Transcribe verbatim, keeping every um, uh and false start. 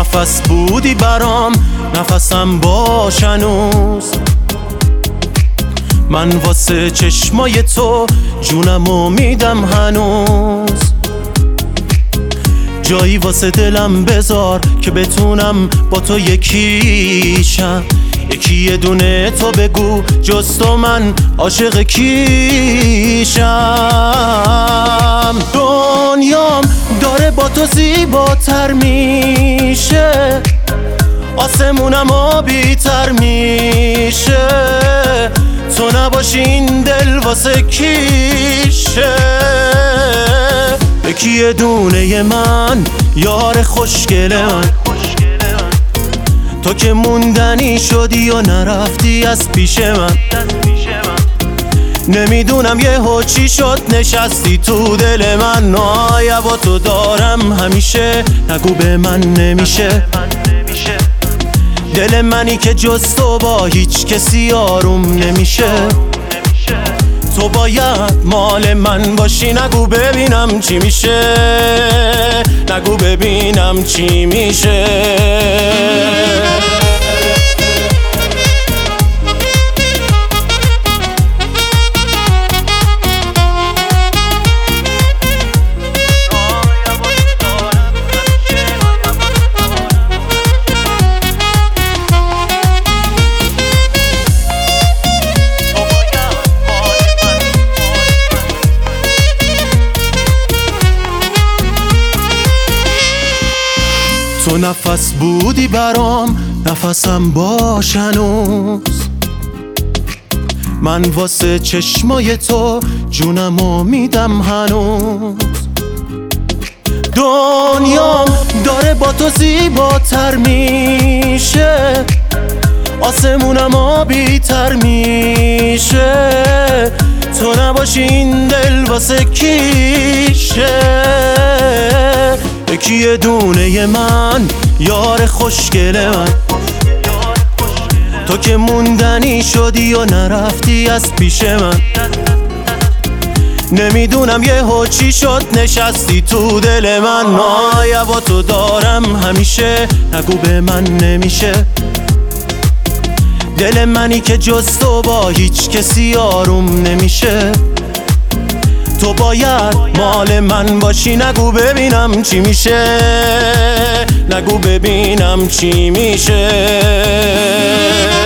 نفس بودی برام، نفسم باش هنوز. من واسه چشمای تو جونمو میدم هنوز. جایی واسه دلم بذار که بتونم با تو یکیشم. یکی یه دونه تو بگو جز تو من عاشق کیشم. دنیام داره با تو زیباتر میشه، آسمونم آبی تر میشه. تو نباشی این دل واسه کیشه. یکی یه دونه من یار خوشگل من، تو که موندنی شدی و نرفتی از پیش من. نمیدونم یهو چی شد نشستی تو دل من. نایه با تو دارم همیشه، نگو به من نمیشه. دل منی که جز تو با هیچ کسی آروم نمیشه. تو باید مال من باشی، نگو ببینم چی میشه. نگو ببینم چی میشه. تو نفس بودی برام، نفسم باش هنوز. من واسه چشمای تو جونمو میدم هنوز. دنیام داره با تو زیباتر میشه، آسمونم آبی تر میشه. تو نباشی این دل واسه کیشه. یکی یه دونه من یار خوشگل من، تو که موندنی شدی و نرفتی از پیش من. نمیدونم یهو چی شد نشستی تو دل من. نایه با تو دارم همیشه، نگو به من نمیشه. دل منی که جز تو با هیچ کسی آروم نمیشه. تو باید مال من باشی، نگو ببینم چی میشه. نگو ببینم چی میشه.